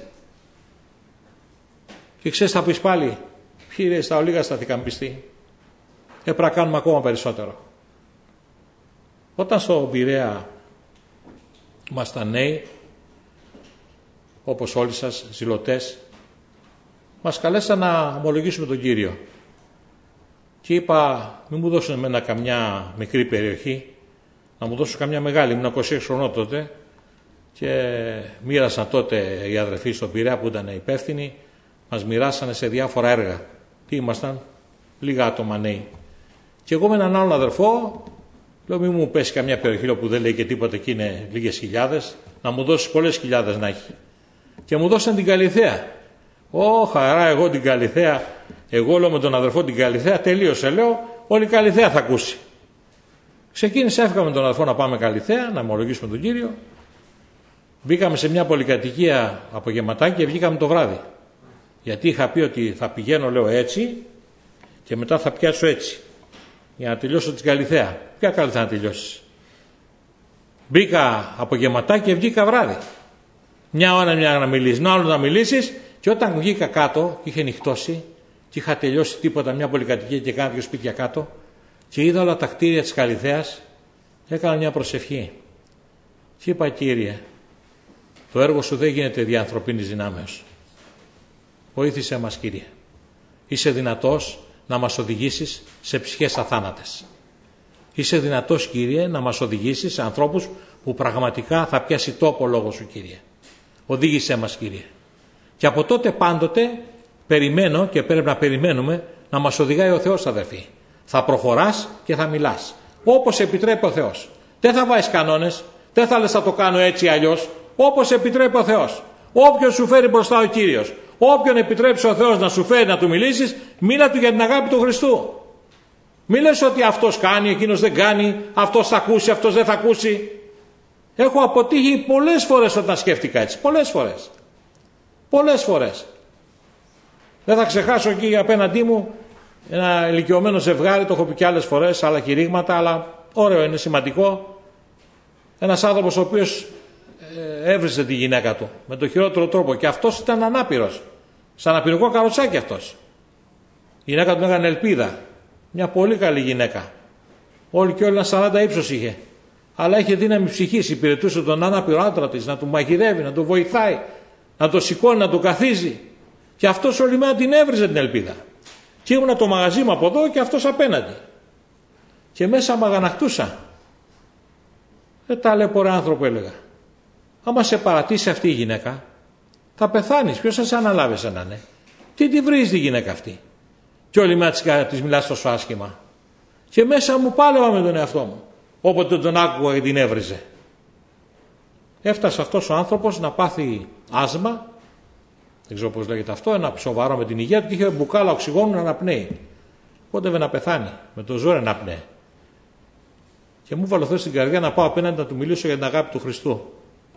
Και ξέρεις, θα πεις πάλι, Κύριε, στα ολίγα σταθήκαμε πιστοί. Έπρεπε να κάνουμε ακόμα περισσότερο. Όταν στο Πειραιά ήμασταν νέοι, όπως όλοι σας, ζηλωτές, μας καλέσαν να ομολογήσουμε τον Κύριο. Και είπα, μην μου δώσουν εμένα καμιά μικρή περιοχή, να μου δώσουν καμιά μεγάλη. Ήμουν 26 χρονών τότε και μοίρασαν τότε οι αδερφοί στον Πειραιά που ήταν υπεύθυνοι, μας μοιράσανε σε διάφορα έργα. Τι ήμασταν? Λίγα άτομα νέοι. Και εγώ με έναν άλλον αδερφό, λέω, μην μου πέσει καμιά περιοχή που δεν λέει και τίποτα και είναι λίγες χιλιάδες, να μου δώσει πολλές χιλιάδες να έχει. Και μου δώσαν την Καλιθέα. Χαρά, εγώ την Καλιθέα. Εγώ λέω με τον αδερφό την Καλιθέα, τελείωσε, λέω, όλη η Καλιθέα θα ακούσει. Ξεκίνησε, έφυγα με τον αδερφό να πάμε Καλιθέα, να ομολογήσουμε τον Κύριο. Μπήκαμε σε μια πολυκατοικία απογευματάκι και βγήκαμε το βράδυ. Γιατί είχα πει ότι θα πηγαίνω, λέω, έτσι και μετά θα πιάσω έτσι, για να τελειώσω την Καλιθέα. Ποια Καλιθέα να τελειώσεις? Μπήκα απογευματάκι και βγήκα βράδυ. Μια ώρα να μιλήσεις, μια ώρα να μιλήσεις. Και όταν βγήκα κάτω, είχε νυχτώσει και είχα τελειώσει τίποτα, μια πολυκατοικία και κάνα 2 σπίτια κάτω, και είδα όλα τα κτίρια της Καλιθέας, έκανα μια προσευχή. Και είπα, Κύριε, το έργο σου δεν γίνεται δια ανθρωπίνης δυνάμεως. Βοήθησέ μας, Κύριε. Είσαι δυνατός να μας οδηγήσεις σε ψυχές αθάνατες. Είσαι δυνατός, Κύριε, να μας οδηγήσεις σε ανθρώπους που πραγματικά θα πιάσει τόπο ο λόγος σου, Κύριε. Οδήγησέ μας, Κύριε. Και από τότε πάντοτε περιμένω και πρέπει να περιμένουμε να μας οδηγάει ο Θεός, αδερφοί. Θα προχωράς και θα μιλάς. Όπως επιτρέπει ο Θεός. Δεν θα βάζεις κανόνες, δεν θα λες θα το κάνω έτσι ή αλλιώς. Όπως επιτρέπει ο Θεός. Όποιον σου φέρει μπροστά ο Κύριος, όποιον επιτρέψει ο Θεός να σου φέρει να του μιλήσεις, μίλα του για την αγάπη του Χριστού. Μη λες ότι αυτός κάνει, εκείνος δεν κάνει, αυτός θα ακούσει, αυτός δεν θα ακούσει. Έχω αποτύχει πολλές φορές όταν σκέφτηκα έτσι. Πολλές φορές. Δεν θα ξεχάσω εκεί απέναντί μου ένα ηλικιωμένο ζευγάρι, το έχω πει και άλλες φορές, άλλα κηρύγματα, αλλά ωραίο είναι, σημαντικό. Ένας άνθρωπος ο οποίος έβριζε τη γυναίκα του με το χειρότερο τρόπο και αυτός ήταν ανάπηρος. Σαν αναπηρικό καροτσάκι αυτός. Η γυναίκα του έκανε ελπίδα. Μια πολύ καλή γυναίκα. Όλη και όλη ένα 40 ύψος είχε. Αλλά είχε δύναμη ψυχής, υπηρετούσε τον άναπηρο άντρα της, να του μαγειρεύει, να του βοηθάει, να το σηκώνει, να το καθίζει. Και αυτός όλη μέρα την έβριζε την ελπίδα. Και ήμουνα το μαγαζί μου από εδώ και αυτός απέναντι. Και μέσα μ' αγανακτούσα. Ταλαιπωρέ άνθρωπο, έλεγα. Άμα σε παρατήσει αυτή η γυναίκα, θα πεθάνεις. Ποιος θα σε αναλάβει εσένα, ναι? Τι τη βρίζει τη γυναίκα αυτή? Και όλη μέρα της μιλάς τόσο άσχημα. Και μέσα μου πάλευα με τον εαυτό μου. Όποτε τον άκουγα και την έβριζε. Έφτασε αυτός ο άνθρωπος να πάθει άσμα, δεν ξέρω πώς λέγεται αυτό, ένα σοβαρό με την υγεία του και είχε μπουκάλα οξυγόνου να αναπνέει. Κόντευε να πεθάνει, με το ζόρι να αναπνέει. Και μου βάλω στην καρδιά να πάω απέναντι να του μιλήσω για την αγάπη του Χριστού.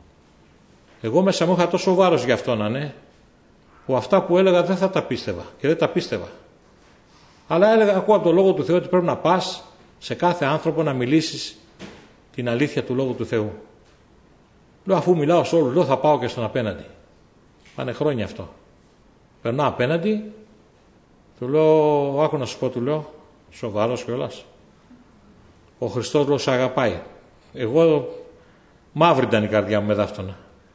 Εγώ μέσα μου είχα τόσο βάρος για αυτόν, ναι, που αυτά που έλεγα δεν θα τα πίστευα και δεν τα πίστευα. Αλλά έλεγα, ακούω από το Λόγο του Θεού ότι πρέπει να πας σε κάθε άνθρωπο να μιλήσεις την αλήθεια του Λόγου του Θεού. Λέω, αφού μιλάω σε όλους, λέω, θα πάω και στον απέναντι. Πάνε χρόνια αυτό. Περνάω απέναντι, του λέω, άκου να σου πω, του λέω, σοβαρός κιόλας. Ο Χριστός, λέω, σε αγαπάει. Εγώ, μαύρη ήταν η καρδιά μου με δάφτωνα.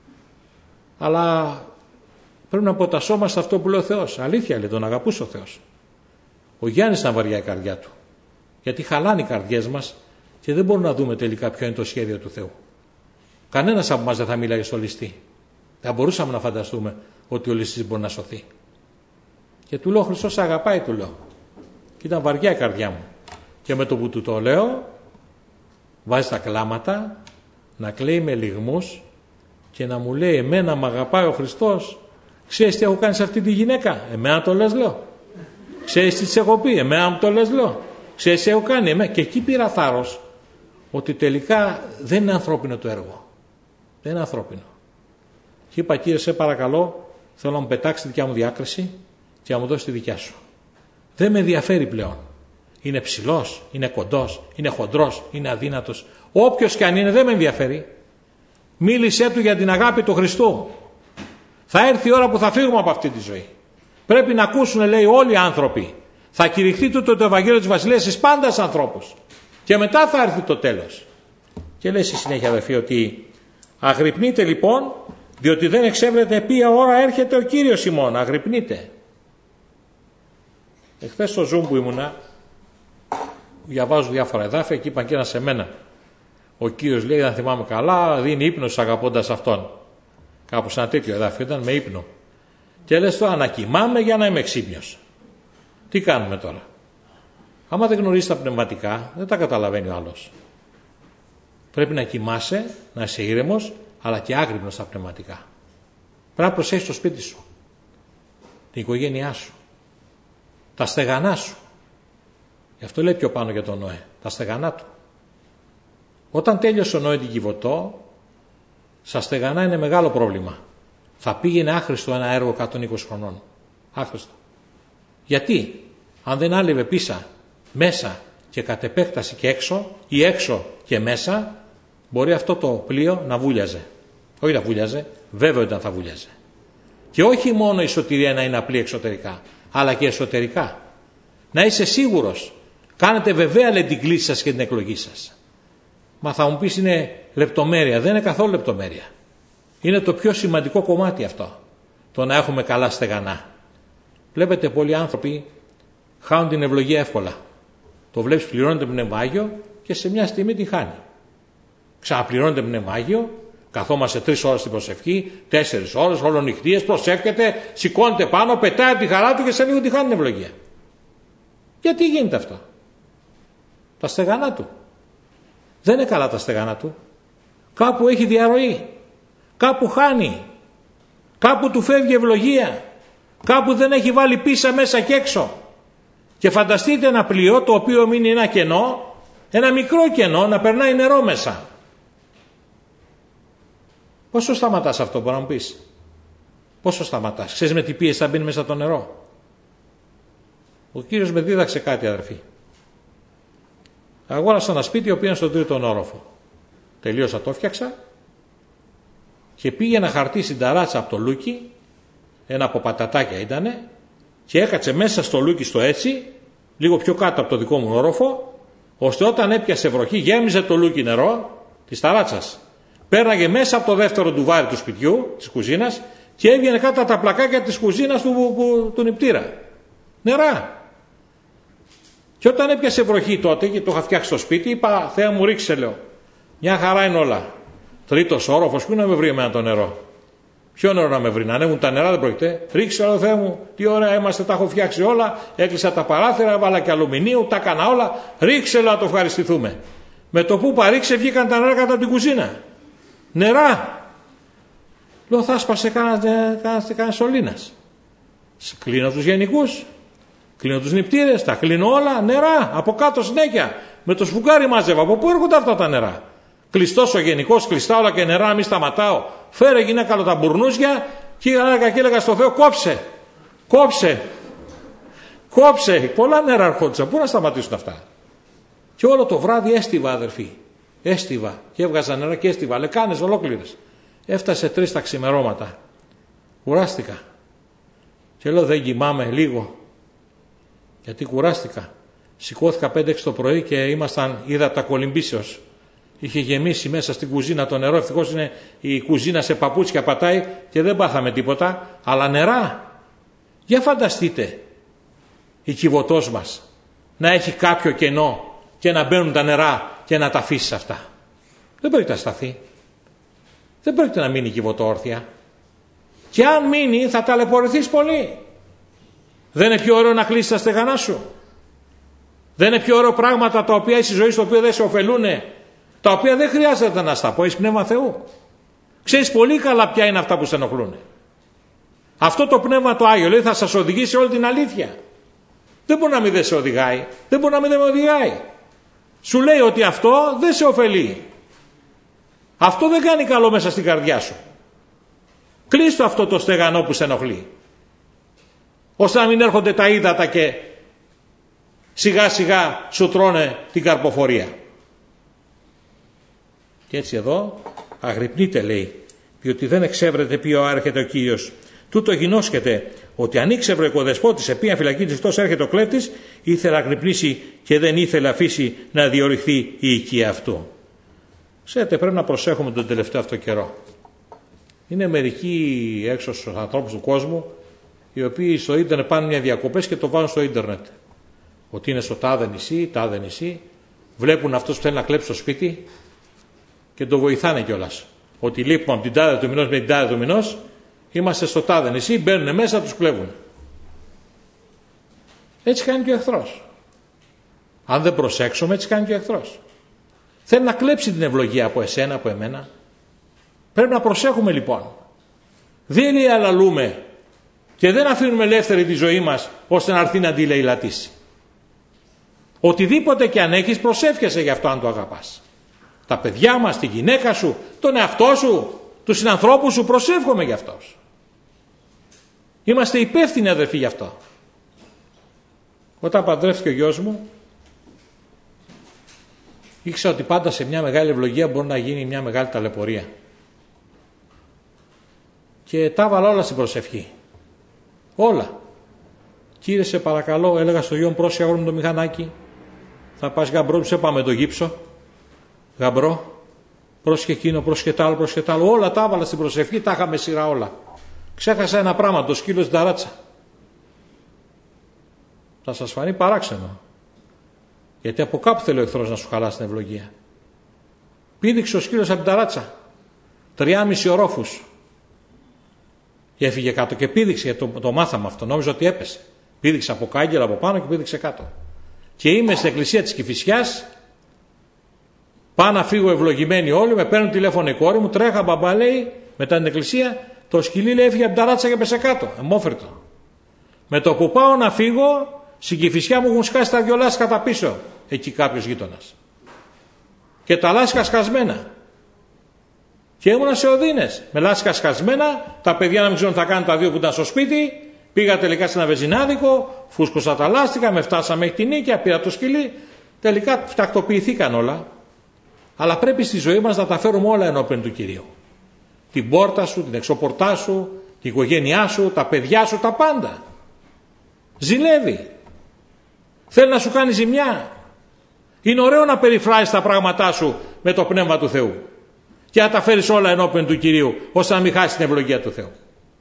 Αλλά πρέπει να αποτασσόμαστε αυτό που λέει ο Θεός. Αλήθεια, λέει, τον αγαπούσε ο Θεός. Ο Γιάννης ήταν βαριά η καρδιά του. Γιατί χαλάνε οι καρδιές μας και δεν μπορούμε να δούμε τελικά ποιο είναι το σχέδιο του Θεού. Κανένας από εμάς δεν θα μίλαγε στο ληστή. Δεν μπορούσαμε να φανταστούμε ότι ο ληστής μπορεί να σωθεί. Και του λέω, ο Χριστός αγαπάει, του λέω. Και ήταν βαριά η καρδιά μου. Και με το που του το λέω, βάζει τα κλάματα, να κλαίει με λυγμούς και να μου λέει, εμένα μ' αγαπάει ο Χριστός. Ξέρεις τι έχω κάνει σε αυτή τη γυναίκα? Εμένα το λες, λέω. Ξέρεις τι της έχω πει? Εμένα μου το λες, λέω. Ξέρεις τι έχω κάνει? Εμένα. Και εκεί πήρα θάρρος ότι τελικά δεν είναι ανθρώπινο το έργο. Δεν είναι ανθρώπινο. Και είπα, Κύριε, σε παρακαλώ, θέλω να μου πετάξει τη δικιά μου διάκριση και να μου δώσει τη δικιά σου. Δεν με ενδιαφέρει πλέον. Είναι ψηλός, είναι κοντός, είναι χοντρός, είναι αδύνατος. Όποιος και αν είναι, δεν με ενδιαφέρει. Μίλησέ του για την αγάπη του Χριστού. Θα έρθει η ώρα που θα φύγουμε από αυτή τη ζωή. Πρέπει να ακούσουν, λέει, όλοι οι άνθρωποι. Θα κηρυχθεί τούτο το Ευαγγέλιο της Βασιλείας στις πάντας ανθρώπους. Και μετά θα έρθει το τέλος. Και λέει στη συνέχεια, αδερφοί, ότι αγρυπνείτε λοιπόν, διότι δεν εξέβρετε ποια ώρα έρχεται ο Κύριος ημών. Αγρυπνείτε. Εχθές στο Zoom που ήμουνα, διαβάζω διάφορα εδάφια και είπαν και ένα σε μένα. Ο Κύριος, λέει, δεν θυμάμαι καλά, δίνει ύπνο αγαπώντας αυτόν. Κάπως ένα τέτοιο εδάφιο ήταν με ύπνο. Και λες τώρα, να κοιμάμαι για να είμαι ξύπνιος. Τι κάνουμε τώρα? Άμα δεν γνωρίζεις τα πνευματικά, δεν τα καταλαβαίνει ο άλλος. Πρέπει να κοιμάσαι, να είσαι ήρεμος, αλλά και άγρυπνος στα πνευματικά. Πρέπει να προσέχεις το σπίτι σου, την οικογένειά σου, τα στεγανά σου. Γι' αυτό λέει πιο πάνω για τον Νοέ, τα στεγανά του. Όταν τέλειωσε ο Νοέ την Κιβωτό, στα στεγανά είναι μεγάλο πρόβλημα. Θα πήγαινε άχρηστο ένα έργο 120 χρονών. Άχρηστο. Γιατί? Αν δεν άλευε πίσα, μέσα και κατ' επέκταση και έξω, ή έξω και μέσα, μπορεί αυτό το πλοίο να βούλιαζε. Όχι να βούλιαζε, βέβαια ήταν θα βούλιαζε. Και όχι μόνο η σωτηρία να είναι απλή εξωτερικά, αλλά και εσωτερικά. Να είσαι σίγουρος. Κάνετε βεβαία, λέει, την κλίση σας και την εκλογή σας. Μα θα μου πεις είναι λεπτομέρεια. Δεν είναι καθόλου λεπτομέρεια. Είναι το πιο σημαντικό κομμάτι αυτό. Το να έχουμε καλά στεγανά. Βλέπετε πολλοί άνθρωποι χάνουν την ευλογία εύκολα. Το βλέπεις, πληρώνεται πνευμάγιο και σε μια στιγμή τη χάνει. Ξαναπληρώνεται πνευμάγιο, καθόμαστε 3 ώρες στην προσευχή, 4 ώρες, ολονυχτίες, προσεύχεται, σηκώνεται πάνω, πετάει τη χαρά του και σε λίγο τη χάνει την ευλογία. Γιατί γίνεται αυτό? Τα στεγανά του. Δεν είναι καλά τα στεγανά του. Κάπου έχει διαρροή. Κάπου χάνει. Κάπου του φεύγει ευλογία. Κάπου δεν έχει βάλει πίσα μέσα και έξω. Και φανταστείτε ένα πλοίο το οποίο μείνει ένα κενό, ένα μικρό κενό, να περνάει νερό μέσα. Πόσο σταματάς αυτό, μπορεί να μου πεις? Πόσο σταματάς? Ξέρεις με τι πίεση θα μπαίνει μέσα το νερό? Ο Κύριος με δίδαξε κάτι, αδερφοί. Αγόρασα ένα σπίτι ο οποίος στον 3ο όροφο. Τελείωσα, το φτιάξα και πήγε ένα χαρτί στην ταράτσα από το λούκι, ένα από πατατάκια ήτανε, και έκατσε μέσα στο λούκι στο έτσι, λίγο πιο κάτω από το δικό μου όροφο, ώστε όταν έπιασε βροχή γέμιζε το λούκι νερό της ταράτσας. Πέρναγε μέσα από το δεύτερο ντουβάρι του σπιτιού, της κουζίνας, και έβγαινε κάτω από τα πλακάκια της κουζίνας του νηπτήρα. Νερά. Και όταν έπιασε βροχή τότε, και το είχα φτιάξει στο σπίτι, είπα, Θεέ μου ρίξε, λέω. Μια χαρά είναι όλα. 3ος όροφος, πού να με βρει εμένα το νερό? Ποιο νερό να με βρει? Να ανέβουν τα νερά δεν πρόκειται. Ρίξε, λέω, Θεέ μου, τι ωραία είμαστε, τα έχω φτιάξει όλα. Έκλεισα τα παράθυρα, βάλα και αλουμινίου, τα έκανα όλα. Ρίξε, λέω, να το ευχαριστηθούμε. Με το που παρήξε βγήκαν τα νερά κάτω από την κουζίνα. Νερά. Λέω, θα σπασε κανένα σωλήνας. Κλείνω τους γενικούς, κλείνω τους νηπτήρες, τα κλείνω όλα, νερά, από κάτω συνέχεια. Με το σφουγγάρι μάζευα. Από πού έρχονται αυτά τα νερά? Κλειστός ο γενικός, κλειστά όλα και νερά, μη σταματάω. Φέρε γυναίκα τα μπουρνούζια και έλεγα στο Θεό, κόψε. Πολλά νερά ερχόντουσαν. Πού να σταματήσουν αυτά? Και όλο το βράδυ έστιβα, αδερφοί. Έστιβα και έβγαζα νερά και έστιβα. Λεκάνες ολόκληρες. Έφτασε 3 τα ξημερώματα. Κουράστηκα. Και λέω, δεν κοιμάμαι λίγο. Γιατί κουράστηκα. Σηκώθηκα 5-6 το πρωί και είδα τα κολυμπήσεως. Είχε γεμίσει μέσα στην κουζίνα το νερό. Ευτυχώς είναι η κουζίνα σε παπούτσια, πατάει και δεν πάθαμε τίποτα. Αλλά νερά. Για φανταστείτε η Κιβωτός μας να έχει κάποιο κενό και να μπαίνουν τα νερά και να τα αφήσει αυτά. Δεν πρόκειται να σταθεί. Δεν πρόκειται να μείνει η Κιβωτό όρθια. Και αν μείνει θα ταλαιπωρηθείς πολύ. Δεν είναι πιο ωραίο να κλείσεις τα στεγανά σου? Δεν είναι πιο ωραίο πράγματα τα οποία στη ζωή στο οποίο δεν σε ωφελούνε, τα οποία δεν χρειάζεται να στα πω, εις Πνεύμα Θεού? Ξέρεις πολύ καλά ποια είναι αυτά που σε ενοχλούν. Αυτό το Πνεύμα το Άγιο λέει θα σας οδηγήσει σε όλη την αλήθεια. Δεν μπορεί να μην δεν σε οδηγάει. Δεν μπορεί να μην δεν με οδηγάει. Σου λέει ότι αυτό δεν σε ωφελεί. Αυτό δεν κάνει καλό μέσα στην καρδιά σου. Κλείστο αυτό το στεγανό που σε ενοχλεί, ώστε να μην έρχονται τα ύδατα και σιγά σιγά σου τρώνε την καρποφορία. Και έτσι εδώ αγρυπνείτε, λέει, διότι δεν εξεύρετε ποιο έρχεται ο Κύριος. Τούτο γινώσκεται ότι αν ήξερε ο οικοδεσπότης σε ποια φυλακή της τόσο έρχεται ο κλέφτης, ήθελε να αγρυπνήσει και δεν ήθελε αφήσει να διορυχθεί η οικία αυτού. Ξέρετε, πρέπει να προσέχουμε τον τελευταίο αυτό καιρό. Είναι μερικοί έξω στους ανθρώπους του κόσμου, οι οποίοι στο ίντερνετ πάνε μια διακοπές και το βάλουν στο ίντερνετ. Ότι είναι στο τάδε νησί, βλέπουν αυτός που θέλει να κλέψει το σπίτι και το βοηθάνε κιόλας. Ότι λείπουμε από την τάδε του μηνός με την τάδε του μηνός, είμαστε στο τάδε νησί, μπαίνουν μέσα, τους κλέβουν. Έτσι κάνει και ο εχθρός. Αν δεν προσέξουμε, έτσι κάνει και ο εχθρός. Θέλει να κλέψει την ευλογία από εσένα, από εμένα. Πρέπει να προσέχουμε λοιπόν. Δεν αλλαλούμε και δεν αφήνουμε ελεύθερη τη ζωή μας ώστε να έρθει να τη λαιλατήσει. Οτιδήποτε και αν έχεις, προσεύχεσαι γι' αυτό αν το αγαπάς. Τα παιδιά μας, τη γυναίκα σου, τον εαυτό σου, τους συνανθρώπους σου, προσεύχομαι γι' αυτός. Είμαστε υπεύθυνοι, αδερφοί, γι' αυτό. Όταν παντρεύτηκε ο γιος μου, ήξερα ότι πάντα σε μια μεγάλη ευλογία μπορεί να γίνει μια μεγάλη ταλαιπωρία. Και τα έβαλα όλα στην προσευχή. Όλα. Κύριε, σε παρακαλώ, έλεγα στο γιο μου, πρόσεχε αγόρι μου το μηχανάκι. Θα πας γαμπρό, του έπαμε το γύψο. Γαμπρό, πρόσεχε εκείνο, πρόσεχε τ' άλλο, πρόσεχε τ' άλλο. Όλα τα έβαλα στην προσευχή, τα είχαμε σειρά όλα. Ξέχασα ένα πράγμα, το σκύλο στην ταράτσα. Θα σας φανεί παράξενο. Γιατί από κάπου θέλει ο εχθρός να σου χαλάσει την ευλογία. Πήδηξε ο σκύλος από την ταράτσα. 3,5 ορόφους. Και έφυγε κάτω και πήδηξε, γιατί το μάθαμε αυτό. Νόμιζα ότι έπεσε. Πήδηξε από κάγκελα από πάνω και πήδηξε κάτω. Και είμαι στην εκκλησία της Κηφισιάς Πάω να φύγω ευλογημένοι όλοι, με παίρνουν τηλέφωνο η κόρη μου, τρέχα μπαμπά λέει, μετά την εκκλησία, το σκυλί λέει έφυγε από την ταράτσα και πέσε κάτω, εμόφερτο. Με το που πάω να φύγω, στην Κηφισιά μου έχουν σκάσει τα δυο λάσκα πίσω, εκεί κάποιος γείτονας. Και τα λάσκα σκασμένα. Και ήμουνα σε οδύνες, με λάσκα σκασμένα, τα παιδιά να μην ξέρουν τι θα κάνουν τα δύο που ήταν στο σπίτι, πήγα τελικά σε ένα βεζινάδικο, φούσκωσα τα λάστιχα, με φτάσαμε μέχρι την νίκαια, πήρα το σκυλί, τελικά φτακτοποιηθήκαν όλα. Αλλά πρέπει στη ζωή μας να τα φέρουμε όλα ενώπιον του Κυρίου. Την πόρτα σου, την εξωπορτά σου, την οικογένειά σου, τα παιδιά σου, τα πάντα. Ζηλεύει. Θέλει να σου κάνει ζημιά. Είναι ωραίο να περιφράσεις τα πράγματά σου με το Πνεύμα του Θεού και να τα φέρεις όλα ενώπιον του Κυρίου, ώστε να μην χάσει την ευλογία του Θεού.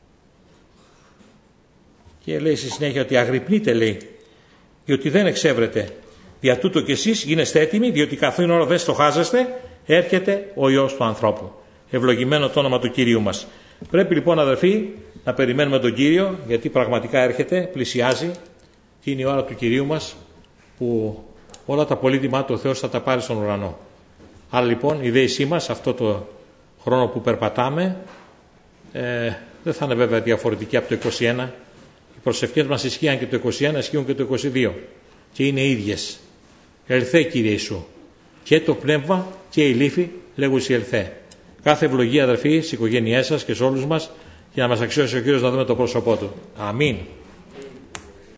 Και λέει στη συνέχεια ότι αγρυπνείτε, λέει, διότι δεν εξεύρετε. Δια τούτο κι εσείς γίνεστε έτοιμοι, διότι καθήν ώρα δεν στοχάζεστε, έρχεται ο Υιός του ανθρώπου. Ευλογημένο το όνομα του Κυρίου μας. Πρέπει λοιπόν, αδερφοί, να περιμένουμε τον Κύριο, γιατί πραγματικά έρχεται, πλησιάζει, και είναι η ώρα του Κυρίου μας, που όλα τα πολύτιμά του ο Θεός θα τα πάρει στον ουρανό. Άρα λοιπόν η δέησή μας, αυτό το χρόνο που περπατάμε, δεν θα είναι βέβαια διαφορετική από το 21. Οι προσευχές μας ισχύαν και το 21, ισχύουν και το 22. Και είναι ίδιες. Ελθέ Κύριε Ιησού. Και το πνεύμα και η λύφη λέγουσι ελθέ. Κάθε ευλογία, αδερφοί, στις οικογένειές σας και σε όλους μας, για να μας αξιώσει ο Κύριος να δούμε το πρόσωπό Του. Αμήν.